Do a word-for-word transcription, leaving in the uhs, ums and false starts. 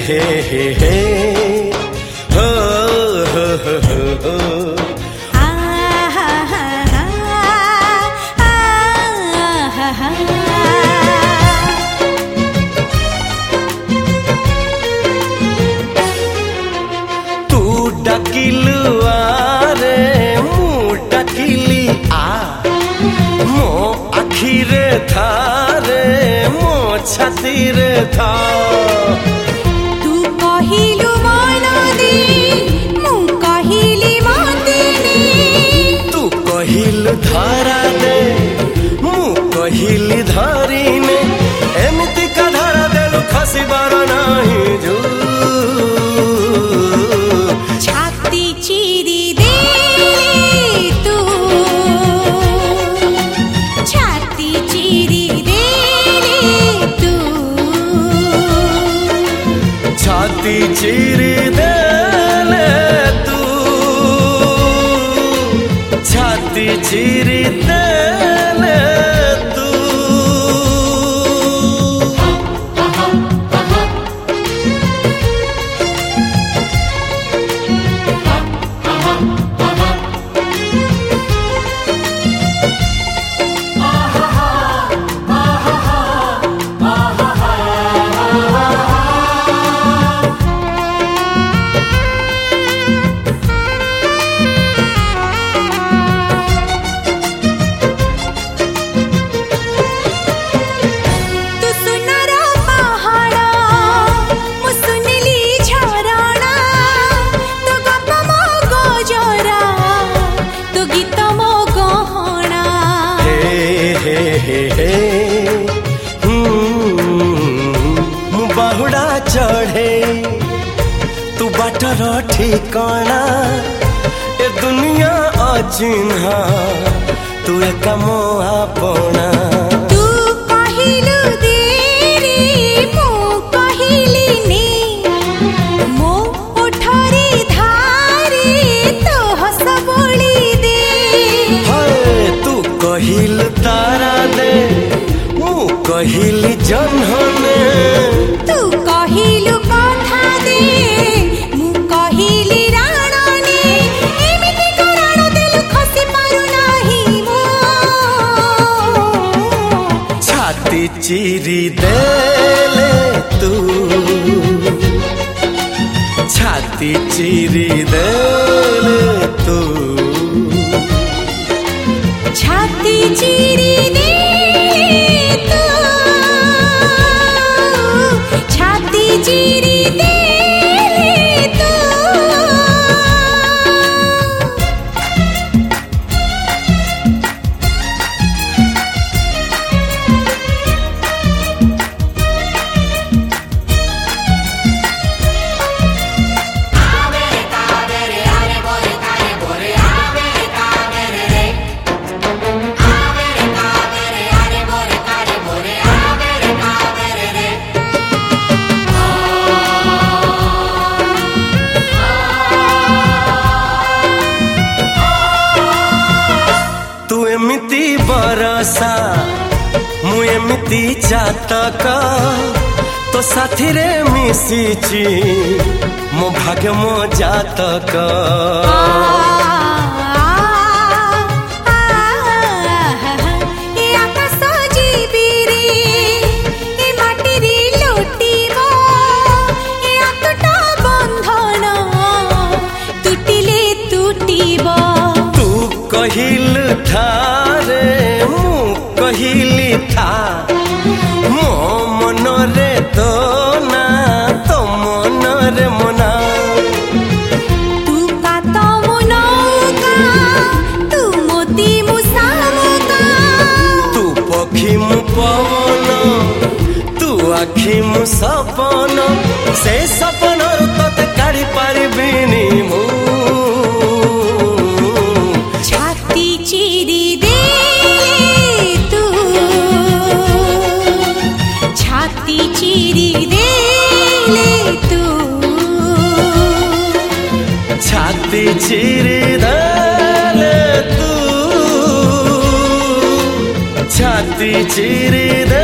हे हे हे हो हो हो हो हो आ हा हा हा आ हा हा तू डकिलु आरे मु डकिली आ मो आखिरे थारे मो छातीरे था तू कहिलु मन दे मु कहिली मतिनी तू कहिलु धरा दे मु कहिली धरिने एमिति का धरा देलु खसिबार नाही जो छाती चिरी दे तू छाती चिरी दे तू छाती चिरी देले तू छाती चिरी देले तू मु बाहुड़ा चढ़े तू बाटर ठिकाना ए दुनिया अचिन्हा तू एक मो आपना तू कहिलु दे रे मु कहिली ने मो उठरी धारे तो हस बोली दे हाय तू कहिलु तारा दे मु कहिली जन्हने तू कहिलु कथा दे मु कहिली राणने एमिति कराण देलु खसी पारु नाही मो छाती चिरी देले तू छाती चिरी देले तू छाती चिरी दे तू छाती चिरी दे तू एमिति बरसा मु एमिति चातक तो साथी रे मिसिची मो भाग्य मो जातक कहिल थारे मु कहिली था मो मन रे तो ना तो मन रे मना तू का तो मुनौका तू मोती मुसामुका तू पखी मु पवन तू आखि मु सपन से सपन तते काढ़ी पारिबिनी मु चिरी दे तू छाती चिरी दे तू छाती चिरी दे तू छाती चिरी दे